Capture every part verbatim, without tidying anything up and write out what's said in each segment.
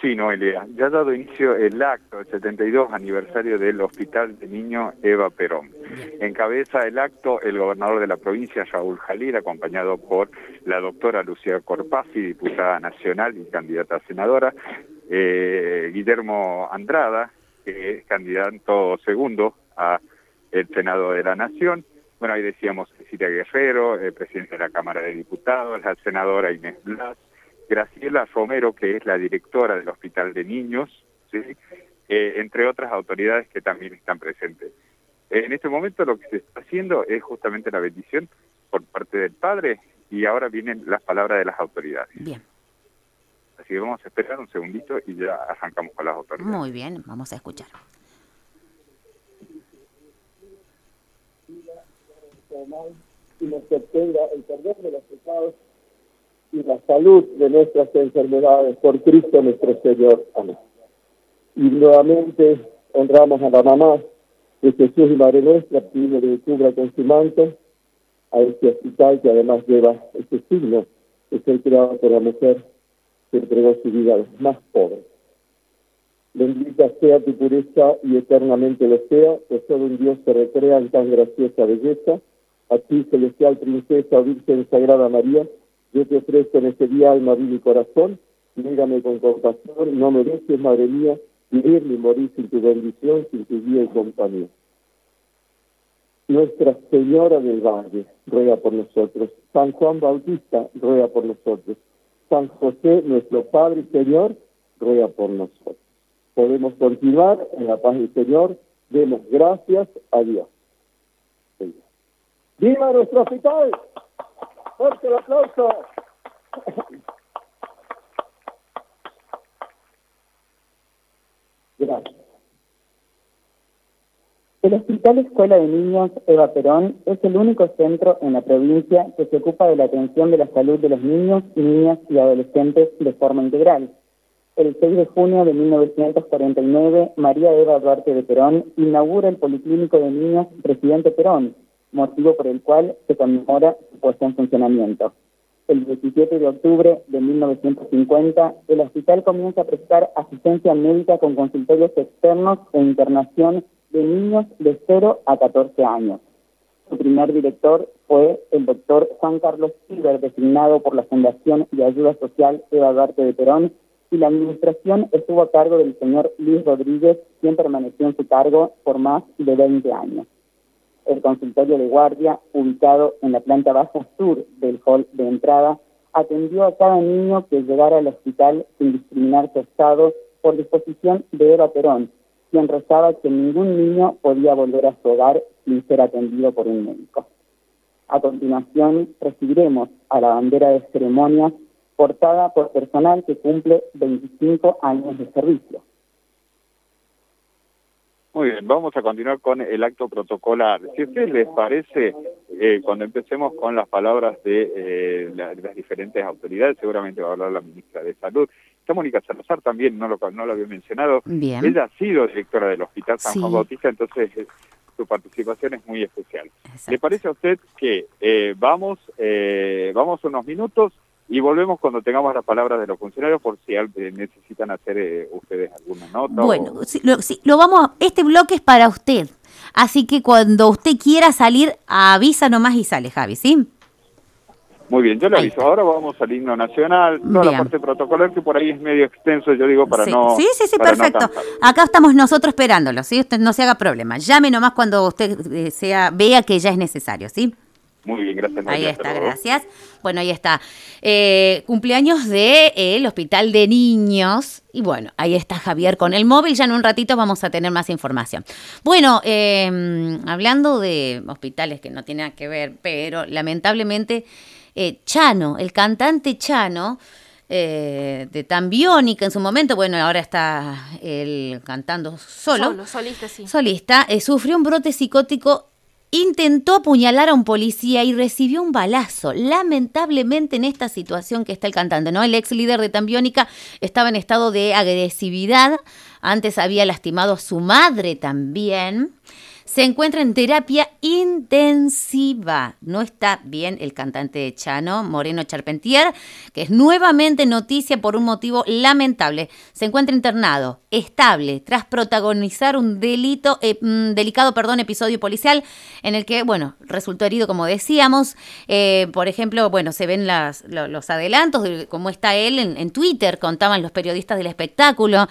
Sí, Noelia, ya ha dado inicio el acto, el setenta y dos aniversario del Hospital de Niños Eva Perón. Encabeza el acto el gobernador de la provincia, Raúl Jalil, acompañado por la doctora Lucía Corpazzi, diputada nacional y candidata a senadora, eh, Guillermo Andrada, que es candidato segundo a el Senado de la Nación. Bueno, ahí decíamos Cecilia Guerrero, el presidente de la Cámara de Diputados, la senadora Inés Blas, Graciela Romero, que es la directora del Hospital de Niños, ¿sí? eh, entre otras autoridades que también están presentes. En este momento lo que se está haciendo es justamente la bendición por parte del padre y ahora vienen las palabras de las autoridades. Bien. Así que vamos a esperar un segundito y ya arrancamos con las autoridades. Muy bien, vamos a escuchar. Y nos obtenga el perdón de los pecados y la salud de nuestras enfermedades por Cristo nuestro Señor. Amén. Y nuevamente honramos a la mamá de Jesús y Madre Nuestra, pidiendo que cubra con su manto a este hospital que además lleva este signo de ser creado por la mujer que entregó su vida a los más pobres. Bendita sea tu pureza y eternamente lo sea, pues solo un Dios se recrea en tan graciosa belleza. A ti, celestial princesa, Virgen Sagrada María, yo te ofrezco en este día alma, vida y corazón. Mírame con compasión, no mereces, Madre mía, vivir ni morir sin tu bendición, sin tu guía y compañía. Nuestra Señora del Valle, ruega por nosotros. San Juan Bautista, ruega por nosotros. San José, nuestro Padre y Señor, ruega por nosotros. Podemos continuar en la paz del Señor. Demos gracias a Dios. ¡Viva nuestro hospital! ¡Fuerte el aplauso! Gracias. El Hospital Escuela de Niños Eva Perón es el único centro en la provincia que se ocupa de la atención de la salud de los niños, niñas y adolescentes de forma integral. El seis de junio de mil novecientos cuarenta y nueve, María Eva Duarte de Perón inaugura el Policlínico de Niños Presidente Perón, motivo por el cual se conmemora su puesta en funcionamiento. El diecisiete de octubre de mil novecientos cincuenta, el hospital comienza a prestar asistencia médica con consultorios externos e internación de niños de cero a catorce años. Su primer director fue el doctor Juan Carlos Ciber, designado por la Fundación de Ayuda Social Eva Duarte de Perón, y la administración estuvo a cargo del señor Luis Rodríguez, quien permaneció en su cargo por más de veinte años. El consultorio de guardia, ubicado en la planta baja sur del hall de entrada, atendió a cada niño que llegara al hospital sin discriminar su estado por disposición de Eva Perón, quien rezaba que ningún niño podía volver a su hogar sin ser atendido por un médico. A continuación, recibiremos a la bandera de ceremonias portada por personal que cumple veinticinco años de servicio. Muy bien, vamos a continuar con el acto protocolar. Si a ustedes les parece, eh, cuando empecemos con las palabras de, eh, la, de las diferentes autoridades, seguramente va a hablar la ministra de Salud. Está Mónica Salazar también, no lo, no lo había mencionado. Bien. Ella ha sido directora del Hospital San Sí. Juan Bautista, entonces eh, su participación es muy especial. Exacto. ¿Le parece a usted que eh, vamos, eh, vamos unos minutos y volvemos cuando tengamos las palabras de los funcionarios por si eh, necesitan hacer eh, ustedes alguna nota? Bueno, o... sí, lo, sí, lo vamos a, este bloque es para usted. Así que cuando usted quiera salir, avisa nomás y sale, Javi, ¿sí? Muy bien, yo le Ahí aviso. está. Ahora vamos al himno nacional, toda Bien. la parte protocolar que por ahí es medio extenso, yo digo, para sí. no... Sí, sí, sí, para perfecto. no cansar. Acá estamos nosotros esperándolo, ¿sí? Usted no se haga problema. Llame nomás cuando usted eh, sea vea que ya es necesario, ¿sí? Muy bien, gracias. Ahí Noelia, está, hasta luego. gracias. Bueno, ahí está. Eh, cumpleaños del de, Hospital de Niños. Y bueno, ahí está Javier con el móvil. Ya en un ratito vamos a tener más información. Bueno, eh, hablando de hospitales que no tienen nada que ver, pero lamentablemente eh, Chano, el cantante Chano, eh, de Tambiónica en su momento, bueno, ahora está él cantando solo. Solo, solista, sí. Solista, eh, sufrió un brote psicótico. Intentó apuñalar a un policía y recibió un balazo. Lamentablemente en esta situación que está el cantante, ¿no? El ex líder de Tambiónica estaba en estado de agresividad. Antes había lastimado a su madre también. se encuentra en terapia intensiva. No está bien el cantante Chano Moreno Charpentier, que es nuevamente noticia por un motivo lamentable. Se encuentra internado, estable, tras protagonizar un delito, eh, un delicado, perdón, episodio policial en el que, bueno, resultó herido, como decíamos. Eh, por ejemplo, bueno, se ven las, los, los adelantos de cómo está él en, en Twitter, contaban los periodistas del espectáculo.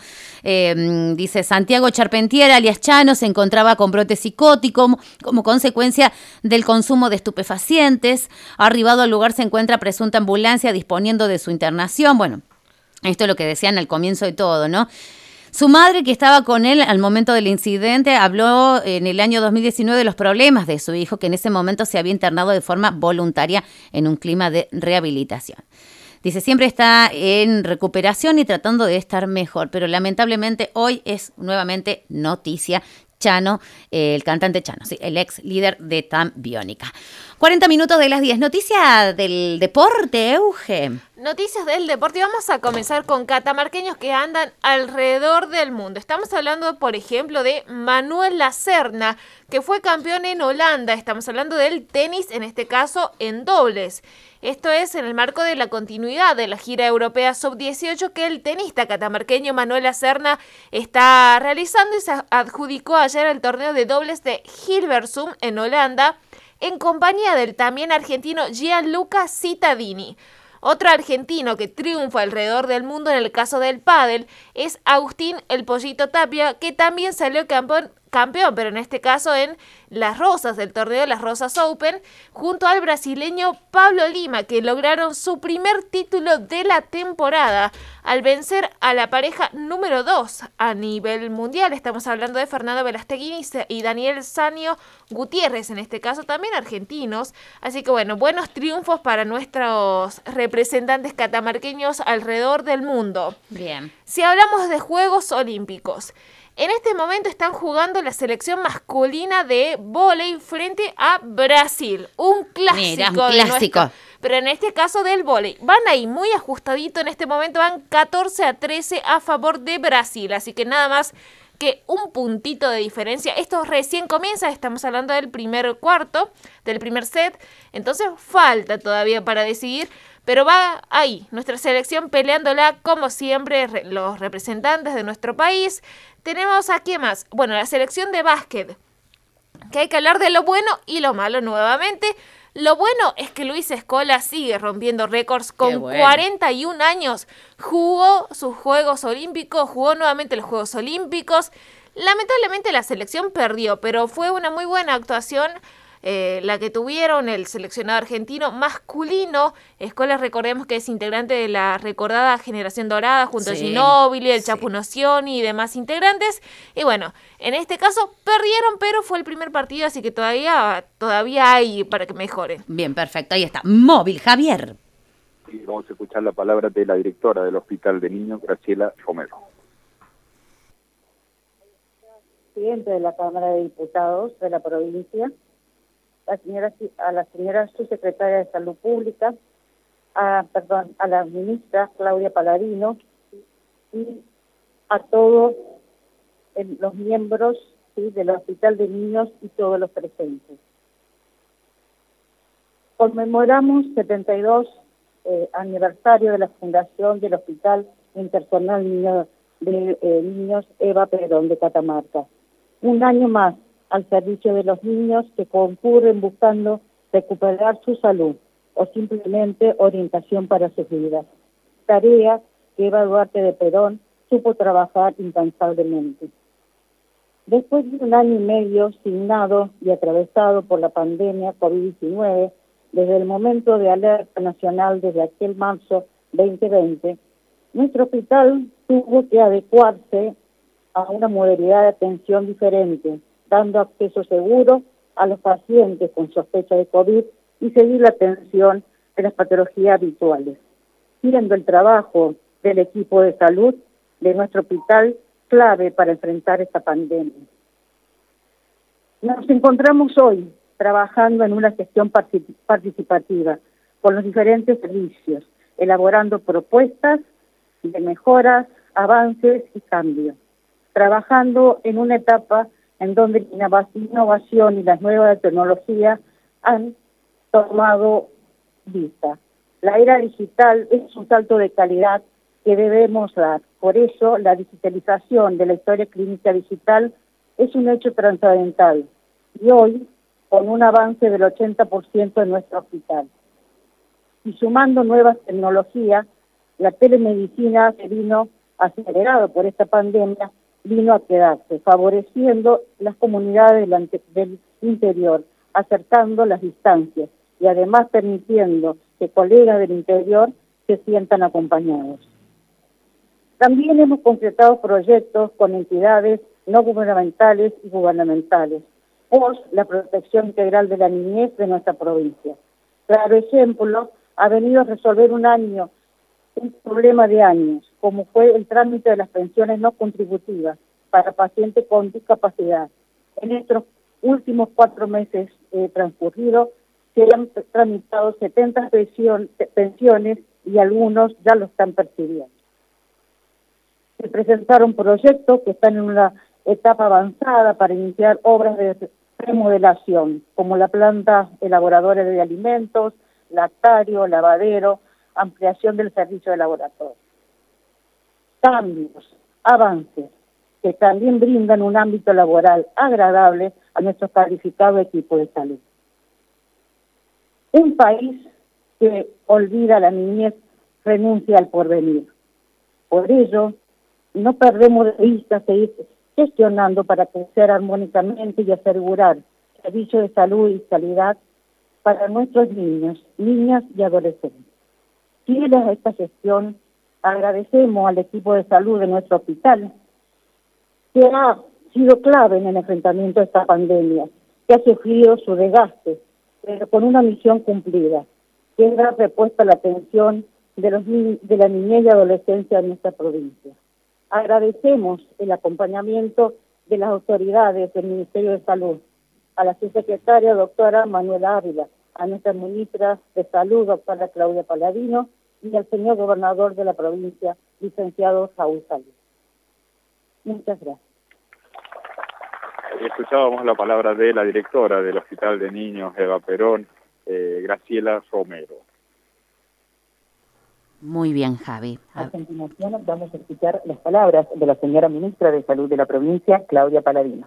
Eh, dice, Santiago Charpentier, alias Chano, se encontraba con brote psicótico como consecuencia del consumo de estupefacientes. Arribado al lugar se encuentra presunta ambulancia disponiendo de su internación. Bueno, esto es lo que decían al comienzo de todo, ¿no? Su madre, que estaba con él al momento del incidente, habló en el año dos mil diecinueve de los problemas de su hijo, que en ese momento se había internado de forma voluntaria en un clima de rehabilitación. Dice, siempre está en recuperación y tratando de estar mejor, pero lamentablemente hoy es nuevamente noticia. Chano, eh, el cantante Chano, sí, el ex líder de Tam Biónica. cuarenta minutos de las diez. Noticia del deporte, Euge. Noticias del deporte. Vamos a comenzar con catamarqueños que andan alrededor del mundo. Estamos hablando, por ejemplo, de Manuel Lacerna, que fue campeón en Holanda. Estamos hablando del tenis, en este caso en dobles. Esto es en el marco de la continuidad de la gira europea sub dieciocho que el tenista catamarqueño Manuel Lacerna está realizando y se adjudicó ayer el torneo de dobles de Hilversum en Holanda en compañía del también argentino Gianluca Cittadini. Otro argentino que triunfa alrededor del mundo en el caso del pádel es Agustín El Pollito Tapia, que también salió campeón, campeón, pero en este caso en las Rosas, del torneo de las Rosas Open, junto al brasileño Pablo Lima, que lograron su primer título de la temporada al vencer a la pareja número dos a nivel mundial. Estamos hablando de Fernando Velasteguín y Daniel Sanio Gutiérrez, en este caso también argentinos. Así que bueno, buenos triunfos para nuestros representantes catamarqueños alrededor del mundo. Bien. Si hablamos de Juegos Olímpicos, en este momento están jugando la selección masculina de vóley frente a Brasil. Un clásico. Mira, un clásico. Nuestro, pero en este caso del vóley. Van ahí muy ajustadito en este momento. Van catorce a trece a favor de Brasil. Así que nada más que un puntito de diferencia. Esto recién comienza. Estamos hablando del primer cuarto, del primer set. Entonces falta todavía para decidir. Pero va ahí, nuestra selección peleándola como siempre, re, los representantes de nuestro país. Tenemos a ¿qué más? Bueno, la selección de básquet, que hay que hablar de lo bueno y lo malo nuevamente. Lo bueno es que Luis Scola sigue rompiendo récords con bueno. cuarenta y un años. Jugó sus Juegos Olímpicos, jugó nuevamente los Juegos Olímpicos. Lamentablemente la selección perdió, pero fue una muy buena actuación. Eh, la que tuvieron el seleccionado argentino masculino. Scola, recordemos que es integrante de la recordada Generación Dorada junto sí, a Ginóbili, el sí. Chapu Nocioni y demás integrantes. Y bueno, en este caso perdieron, pero fue el primer partido, así que todavía, todavía hay para que mejoren. Bien, perfecto, ahí está. Móvil, Javier. Sí, vamos a escuchar la palabra de la directora del Hospital de Niños, Graciela Romero. Presidente de la Cámara de Diputados de la provincia, La señora, a la señora subsecretaria de Salud Pública, a, perdón, a la ministra Claudia Paladino y a todos el, los miembros ¿sí? del Hospital de Niños y todos los presentes. Conmemoramos setenta y dos eh, aniversario de la fundación del Hospital Interpersonal Niño, de eh, Niños Eva Perón de Catamarca. Un año más al servicio de los niños que concurren buscando recuperar su salud o simplemente orientación para sus vidas. Tarea que Eva Duarte de Perón supo trabajar incansablemente. Después de un año y medio signado y atravesado por la pandemia COVID diecinueve, desde el momento de alerta nacional desde aquel marzo veinte veinte, nuestro hospital tuvo que adecuarse a una modalidad de atención diferente, dando acceso seguro a los pacientes con sospecha de COVID y seguir la atención de las patologías habituales, siendo el trabajo del equipo de salud de nuestro hospital clave para enfrentar esta pandemia. Nos encontramos hoy trabajando en una gestión participativa con los diferentes servicios, elaborando propuestas de mejoras, avances y cambios, trabajando en una etapa en donde la innovación y las nuevas tecnologías han tomado vista. La era digital es un salto de calidad que debemos dar. Por eso, la digitalización de la historia clínica digital es un hecho trascendental. Y hoy, con un avance del ochenta por ciento en nuestro hospital. Y sumando nuevas tecnologías, la telemedicina se vino acelerado por esta pandemia, vino a quedarse, favoreciendo las comunidades del, ante, del interior, acercando las distancias y además permitiendo que colegas del interior se sientan acompañados. También hemos concretado proyectos con entidades no gubernamentales y gubernamentales por la protección integral de la niñez de nuestra provincia. Claro ejemplo, ha venido a resolver un año, un problema de años, como fue el trámite de las pensiones no contributivas para pacientes con discapacidad. En estos últimos cuatro meses eh, transcurridos se han tramitado setenta pensión, pensiones y algunos ya lo están percibiendo. Se presentaron proyectos que están en una etapa avanzada para iniciar obras de remodelación, como la planta elaboradora de alimentos, lactario, lavadero, ampliación del servicio de laboratorio. Cambios, avances, que también brindan un ámbito laboral agradable a nuestro calificado equipo de salud. Un país que olvida la niñez renuncia al porvenir. Por ello, no perdemos de vista seguir gestionando para crecer armónicamente y asegurar servicios de salud y calidad para nuestros niños, niñas y adolescentes. Fieles a esta gestión, agradecemos al equipo de salud de nuestro hospital, que ha sido clave en el enfrentamiento a esta pandemia, que ha sufrido su desgaste, pero con una misión cumplida, que es dar respuesta a la atención de, los ni de la niñez y adolescencia de nuestra provincia. Agradecemos el acompañamiento de las autoridades del Ministerio de Salud, a la subsecretaria doctora Manuela Ávila, a nuestra ministra de Salud, doctora Claudia Paladino, y al señor gobernador de la provincia, licenciado Saúl Salí. Muchas gracias. Escuchábamos la palabra de la directora del Hospital de Niños Eva Perón, eh, Graciela Romero. Muy bien, Javi. A continuación vamos a escuchar las palabras de la señora ministra de Salud de la provincia, Claudia Paladino.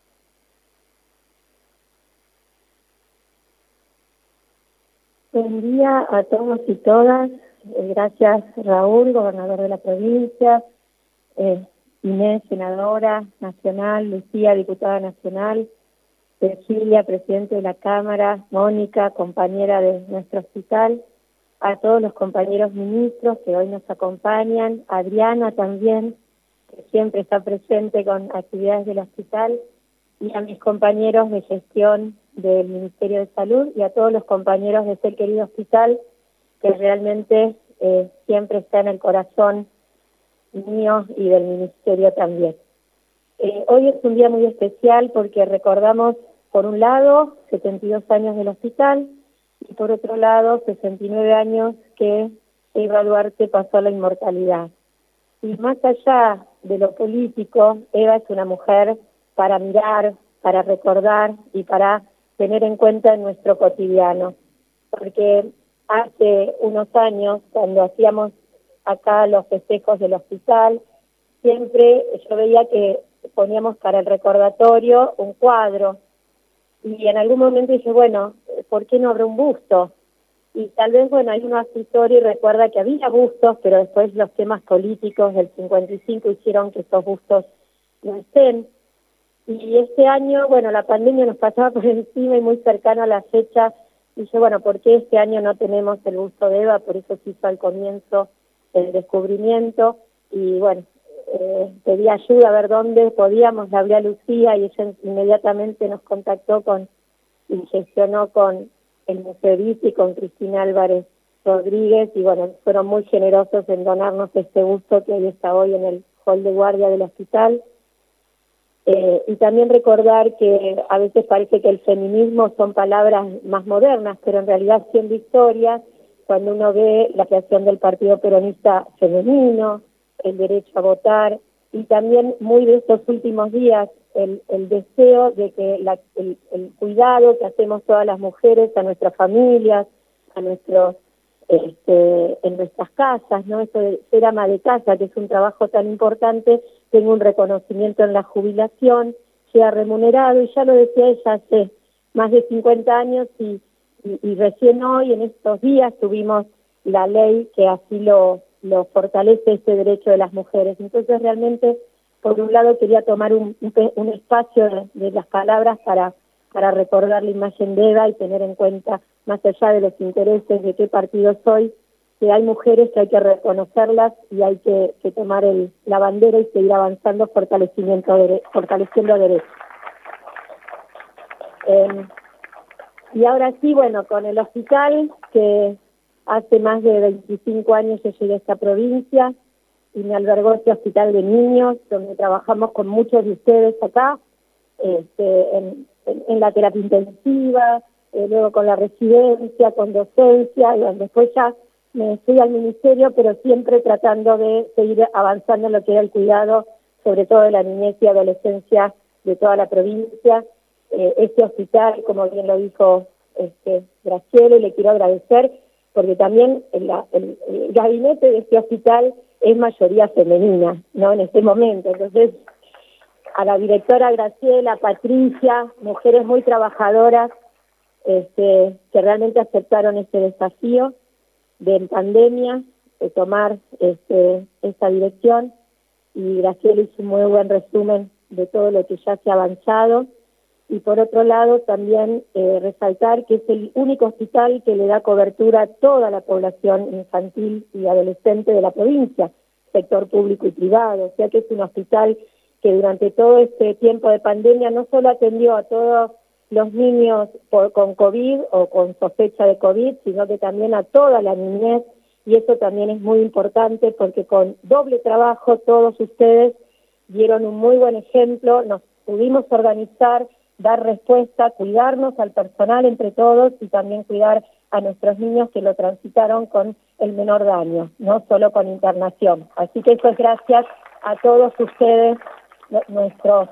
Buen día a todos y todas. Eh, gracias, Raúl, gobernador de la provincia, eh, Inés, senadora nacional, Lucía, diputada nacional, Virgilia, presidente de la Cámara, Mónica, compañera de nuestro hospital, a todos los compañeros ministros que hoy nos acompañan, Adriana también, que siempre está presente con actividades del hospital, y a mis compañeros de gestión del Ministerio de Salud y a todos los compañeros de este querido hospital que realmente eh, siempre está en el corazón mío y del Ministerio también. Eh, hoy es un día muy especial porque recordamos, por un lado, setenta y dos años del hospital y por otro lado, sesenta y nueve años que Eva Duarte pasó a la inmortalidad. Y más allá de lo político, Eva es una mujer para mirar, para recordar y para tener en cuenta en nuestro cotidiano. Porque hace unos años, cuando hacíamos acá los festejos del hospital, siempre yo veía que poníamos para el recordatorio un cuadro. Y en algún momento dije, bueno, ¿por qué no habrá un busto? Y tal vez, bueno, hay uno hace historia y recuerda que había bustos, pero después los temas políticos del cincuenta y cinco hicieron que esos bustos no estén. Y este año, bueno, la pandemia nos pasaba por encima y muy cercano a la fecha. Y dije, bueno, ¿por qué este año no tenemos el busto de Eva? Por eso se hizo al comienzo el descubrimiento. Y bueno, eh, pedí ayuda a ver dónde podíamos. Le hablé a Lucía y ella inmediatamente nos contactó con y gestionó con el Museo Viti y con Cristina Álvarez Rodríguez. Y bueno, fueron muy generosos en donarnos este busto que hoy está hoy en el hall de guardia del hospital. Eh, y también recordar que a veces parece que el feminismo son palabras más modernas, pero en realidad siendo historia, cuando uno ve la creación del Partido Peronista Femenino, el derecho a votar y también muy de estos últimos días el, el deseo de que la, el, el cuidado que hacemos todas las mujeres a nuestras familias, a nuestros, este, en nuestras casas, ¿no? Eso de ser ama de casa, que es un trabajo tan importante, tenga un reconocimiento en la jubilación, sea remunerado, y ya lo decía ella hace más de cincuenta años, y, y, y recién hoy, en estos días, tuvimos la ley que así lo, lo fortalece, este derecho de las mujeres. Entonces, realmente, por un lado, quería tomar un, un, un espacio de, de las palabras para, para recordar la imagen de Eva y tener en cuenta, más allá de los intereses de qué partido soy, que hay mujeres que hay que reconocerlas y hay que, que tomar el, la bandera y seguir avanzando, fortalecimiento de, fortaleciendo derechos. Eh, y ahora sí, bueno, con el hospital, que hace más de veinticinco años yo llegué a esta provincia y me albergó este hospital de niños, donde trabajamos con muchos de ustedes acá, este, en, en, en la terapia intensiva, eh, luego con la residencia, con docencia, y bueno, después ya me fui al ministerio, pero siempre tratando de seguir avanzando en lo que era el cuidado, sobre todo de la niñez y adolescencia de toda la provincia. Eh, este hospital, como bien lo dijo este, Graciela, y le quiero agradecer, porque también el, el, el gabinete de este hospital es mayoría femenina, ¿no? En este momento. Entonces, a la directora Graciela, Patricia, mujeres muy trabajadoras, este, que realmente aceptaron este desafío de pandemia, de tomar este, esta dirección, y Graciela hizo un muy buen resumen de todo lo que ya se ha avanzado. Y por otro lado también eh, resaltar que es el único hospital que le da cobertura a toda la población infantil y adolescente de la provincia, sector público y privado, o sea que es un hospital que durante todo este tiempo de pandemia no solo atendió a todos los niños por, con COVID o con sospecha de COVID, sino que también a toda la niñez, y eso también es muy importante porque con doble trabajo todos ustedes dieron un muy buen ejemplo, nos pudimos organizar, dar respuesta, cuidarnos al personal entre todos y también cuidar a nuestros niños que lo transitaron con el menor daño, no solo con internación. Así que eso es gracias a todos ustedes, nuestros,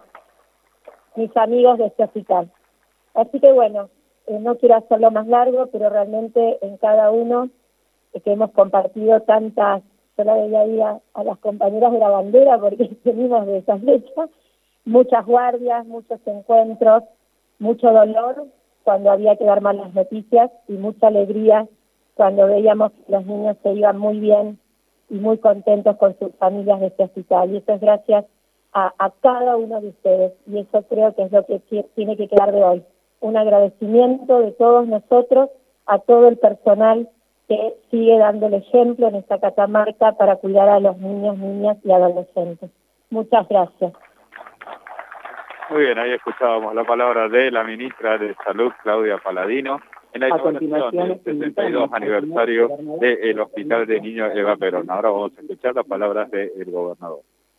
mis amigos de este hospital. Así que bueno, eh, no quiero hacerlo más largo, pero realmente en cada uno eh, que hemos compartido tantas, yo la veía ahí a, a las compañeras de la bandera porque venimos de esa fecha, muchas guardias, muchos encuentros, mucho dolor cuando había que dar malas noticias y mucha alegría cuando veíamos que los niños se iban muy bien y muy contentos con sus familias de este hospital. Y eso es gracias a, a cada uno de ustedes, y eso creo que es lo que tiene que quedar de hoy. Un agradecimiento de todos nosotros a todo el personal que sigue dando el ejemplo en esta Catamarca para cuidar a los niños, niñas y adolescentes. Muchas gracias. Muy bien, ahí escuchábamos la palabra de la ministra de Salud, Claudia Paladino, en la inauguración del sesenta y dos aniversario del Hospital de Niños Eva Perón. Ahora vamos a escuchar las palabras del gobernador.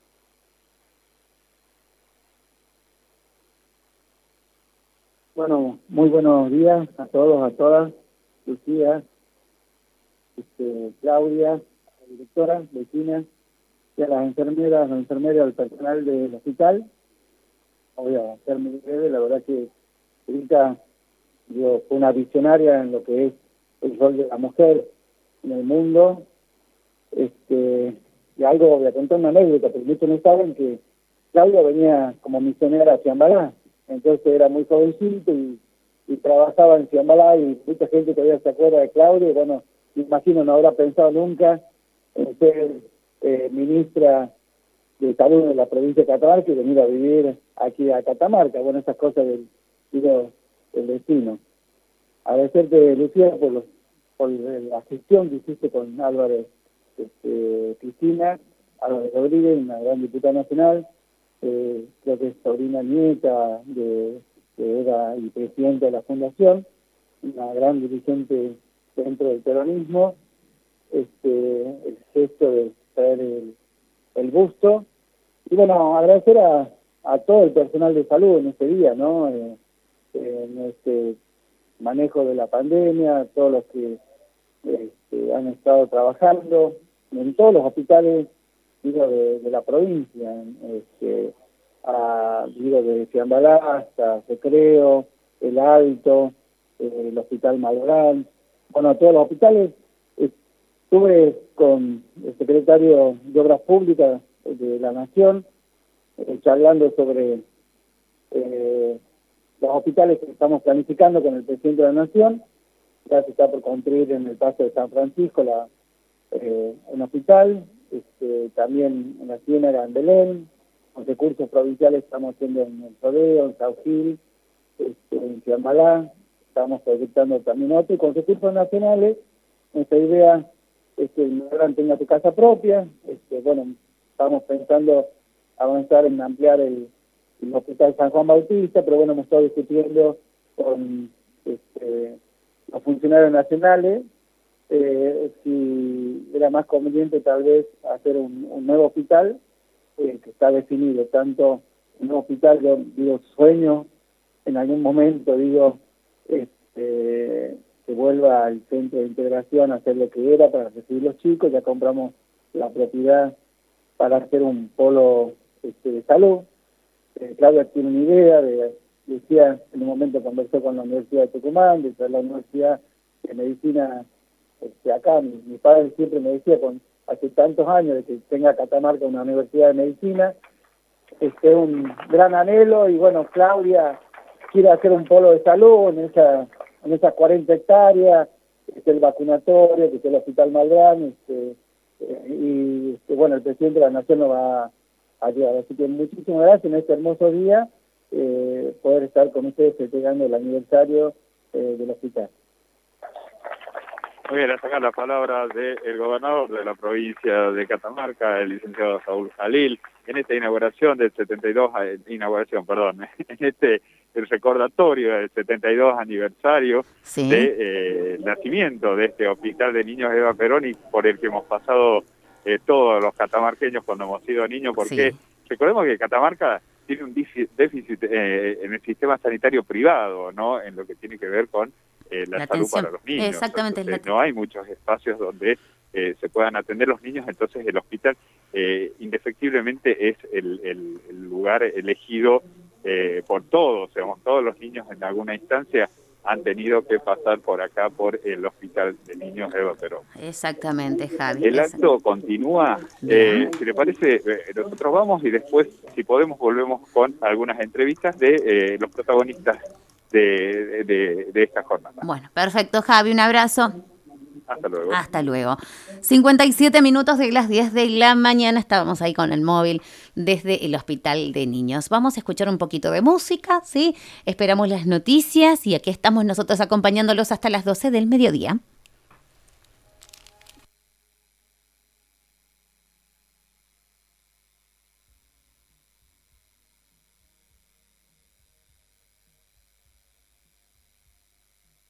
Bueno, muy buenos días a todos, a todas, Lucía, este, Claudia, la directora, vecina, y a las enfermeras, las enfermeras, al personal del hospital. Voy a ser muy breve, la verdad que Erika fue una visionaria en lo que es el rol de la mujer en el mundo. Este, y algo, voy a contar una anécdota, porque muchos no saben que Claudia venía como misionera hacia Ambalá, entonces era muy jovencito y, y trabajaba en Ciambalá, y mucha gente todavía se acuerda de Claudia, y bueno, me imagino no habrá pensado nunca en ser eh, ministra de Salud de la provincia de Catamarca y venir a vivir aquí a Catamarca. Bueno, esas cosas del, digo, del destino. Agradecerte, Lucía, por, los, por la gestión que hiciste con Álvarez, este, Cristina, Álvarez Rodríguez, una gran diputada nacional, eh, creo que es sobrina nieta de, que era y presidenta de la fundación, una gran dirigente dentro del peronismo, este, el gesto de traer el, el busto, y bueno, agradecer a, a todo el personal de salud en este día, ¿no? Eh, eh, en este manejo de la pandemia, todos los que este, han estado trabajando en todos los hospitales digo, de, de la provincia, este, a, digo, de Ciambalá hasta Recreo, El Alto, eh, el Hospital Malbrán, bueno, todos los hospitales. Estuve con el secretario de Obras Públicas de la Nación, eh, charlando sobre eh, los hospitales que estamos planificando con el presidente de la Nación. Ya se está por construir en el Paso de San Francisco la, eh, un hospital, este, también en la Ciénaga, en Belén, con recursos provinciales estamos haciendo en el Rodeo, en Saucil, este, en Ciambalá, estamos proyectando también otro, y con recursos nacionales, nuestra idea es que el Malbrán tenga su casa propia. Este, bueno, estamos pensando avanzar en ampliar el, el Hospital San Juan Bautista, pero bueno, hemos estado discutiendo con este, los funcionarios nacionales eh, si era más conveniente tal vez hacer un, un nuevo hospital eh, que está definido, tanto un nuevo hospital, yo digo, sueño en algún momento, digo, este, que vuelva al centro de integración a hacer lo que era para recibir los chicos. Ya compramos la propiedad para hacer un polo este, de salud. Eh, Claudia tiene una idea, de, decía, en un momento conversó con la Universidad de Tucumán, de la Universidad de Medicina este, acá. Mi, mi padre siempre me decía, con hace tantos años de que tenga Catamarca una Universidad de Medicina, este es un gran anhelo, y bueno, Claudia quiere hacer un polo de salud en esa en esas cuarenta hectáreas, este, el vacunatorio, que es el Hospital Malbrán, este, eh, y este, bueno, el presidente de la Nación nos va a ayudar. Así que muchísimas gracias en este hermoso día, eh, poder estar con ustedes festejando el aniversario eh, del hospital. Muy bien, hasta acá la palabra del gobernador de la provincia de Catamarca, el licenciado Saúl Jalil, en esta inauguración del setenta y dos, inauguración, perdón, en este el recordatorio del setenta y dos aniversario sí. de eh, nacimiento de este Hospital de Niños Eva Perón, y por el que hemos pasado eh, todos los catamarqueños cuando hemos sido niños, porque sí. recordemos que Catamarca tiene un déficit eh, en el sistema sanitario privado, ¿no? En lo que tiene que ver con eh, la, la salud para los niños. Exactamente. Entonces, no hay muchos espacios donde eh, se puedan atender los niños, entonces el hospital eh, indefectiblemente es el, el, el lugar elegido Eh, por todos, digamos, todos los niños en alguna instancia han tenido que pasar por acá, por el Hospital de Niños Eva Perón. Exactamente, Javi. El acto continúa, eh, si le parece, eh, nosotros vamos y después, si podemos, volvemos con algunas entrevistas de eh, los protagonistas de, de, de esta jornada. Bueno, perfecto, Javi, un abrazo. Hasta luego. Hasta luego. cincuenta y siete minutos de las diez de la mañana. Estábamos ahí con el móvil desde el Hospital de Niños. Vamos a escuchar un poquito de música, ¿sí? Esperamos las noticias y aquí estamos nosotros acompañándolos hasta las doce del mediodía.